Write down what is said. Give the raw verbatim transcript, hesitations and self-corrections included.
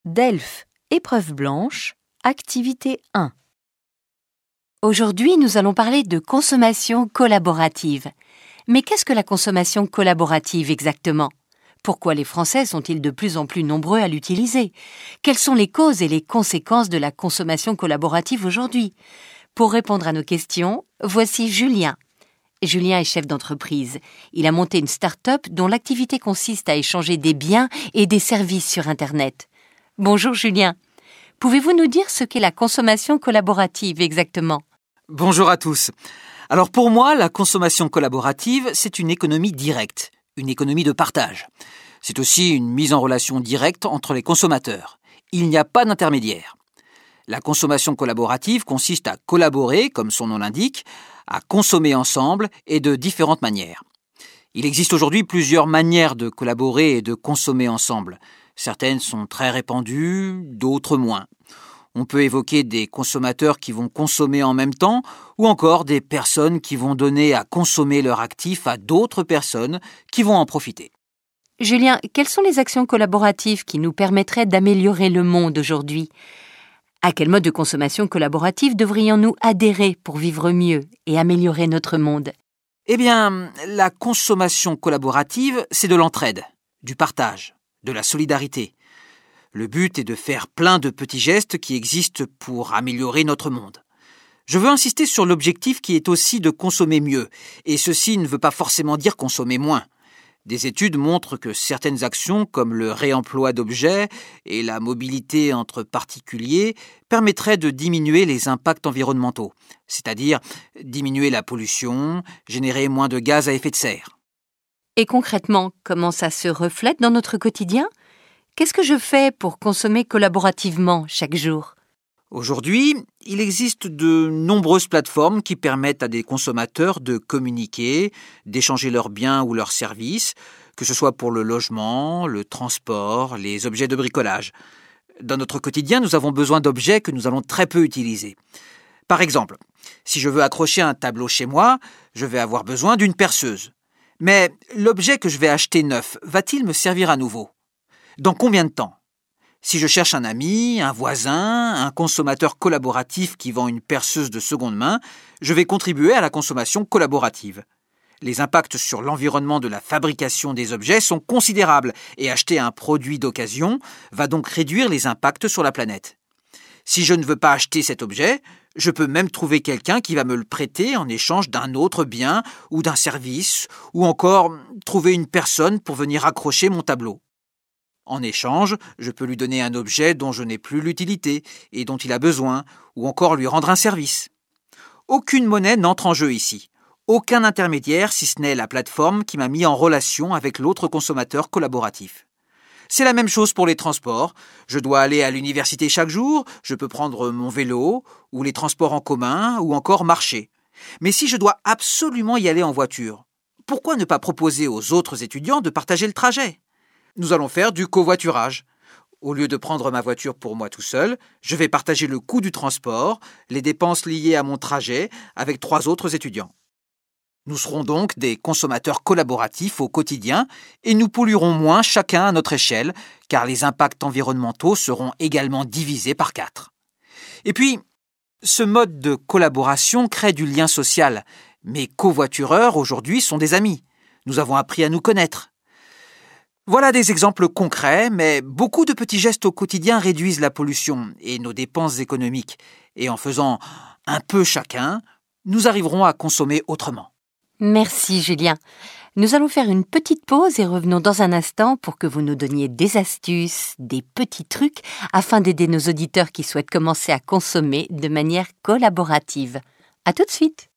Delphes, épreuve blanche, activité un. Aujourd'hui, nous allons parler de consommation collaborative. Mais qu'est-ce que la consommation collaborative exactement ? Pourquoi les Français sont-ils de plus en plus nombreux à l'utiliser ? Quelles sont les causes et les conséquences de la consommation collaborative aujourd'hui ? Pour répondre à nos questions, voici Julien. Julien est chef d'entreprise. Il a monté une start-up dont l'activité consiste à échanger des biens et des services sur Internet. Bonjour Julien. Pouvez-vous nous dire ce qu'est la consommation collaborative exactement ? Bonjour à tous. Alors pour moi, la consommation collaborative, c'est une économie directe, une économie de partage. C'est aussi une mise en relation directe entre les consommateurs. Il n'y a pas d'intermédiaire. La consommation collaborative consiste à collaborer, comme son nom l'indique, à consommer ensemble et de différentes manières. Il existe aujourd'hui plusieurs manières de collaborer et de consommer ensemble. Certaines sont très répandues, d'autres moins. On peut évoquer des consommateurs qui vont consommer en même temps ou encore des personnes qui vont donner à consommer leur actif à d'autres personnes qui vont en profiter. Julien, quelles sont les actions collaboratives qui nous permettraient d'améliorer le monde aujourd'hui ? À quel mode de consommation collaborative devrions-nous adhérer pour vivre mieux et améliorer notre monde ? Eh bien, la consommation collaborative, c'est de l'entraide, du partage, de la solidarité. Le but est de faire plein de petits gestes qui existent pour améliorer notre monde. Je veux insister sur l'objectif qui est aussi de consommer mieux, et ceci ne veut pas forcément dire consommer moins. Des études montrent que certaines actions, comme le réemploi d'objets et la mobilité entre particuliers, permettraient de diminuer les impacts environnementaux, c'est-à-dire diminuer la pollution, générer moins de gaz à effet de serre. Et concrètement, comment ça se reflète dans notre quotidien ? Qu'est-ce que je fais pour consommer collaborativement chaque jour ? Aujourd'hui, il existe de nombreuses plateformes qui permettent à des consommateurs de communiquer, d'échanger leurs biens ou leurs services, que ce soit pour le logement, le transport, les objets de bricolage. Dans notre quotidien, nous avons besoin d'objets que nous allons très peu utiliser. Par exemple, si je veux accrocher un tableau chez moi, je vais avoir besoin d'une perceuse. Mais l'objet que je vais acheter neuf, va-t-il me servir à nouveau ? Dans combien de temps ? Si je cherche un ami, un voisin, un consommateur collaboratif qui vend une perceuse de seconde main, je vais contribuer à la consommation collaborative. Les impacts sur l'environnement de la fabrication des objets sont considérables et acheter un produit d'occasion va donc réduire les impacts sur la planète. Si je ne veux pas acheter cet objet, je peux même trouver quelqu'un qui va me le prêter en échange d'un autre bien ou d'un service, ou encore trouver une personne pour venir accrocher mon tableau. En échange, je peux lui donner un objet dont je n'ai plus l'utilité et dont il a besoin, ou encore lui rendre un service. Aucune monnaie n'entre en jeu ici. Aucun intermédiaire si ce n'est la plateforme qui m'a mis en relation avec l'autre consommateur collaboratif. C'est la même chose pour les transports. Je dois aller à l'université chaque jour, je peux prendre mon vélo, ou les transports en commun, ou encore marcher. Mais si je dois absolument y aller en voiture, pourquoi ne pas proposer aux autres étudiants de partager le trajet ? Nous allons faire du covoiturage. Au lieu de prendre ma voiture pour moi tout seul, je vais partager le coût du transport, les dépenses liées à mon trajet avec trois autres étudiants. Nous serons donc des consommateurs collaboratifs au quotidien et nous polluerons moins chacun à notre échelle, car les impacts environnementaux seront également divisés par quatre. Et puis, ce mode de collaboration crée du lien social. Mes covoitureurs aujourd'hui sont des amis. Nous avons appris à nous connaître. Voilà des exemples concrets, mais beaucoup de petits gestes au quotidien réduisent la pollution et nos dépenses économiques. Et en faisant un peu chacun, nous arriverons à consommer autrement. Merci Julien. Nous allons faire une petite pause et revenons dans un instant pour que vous nous donniez des astuces, des petits trucs afin d'aider nos auditeurs qui souhaitent commencer à consommer de manière collaborative. À tout de suite.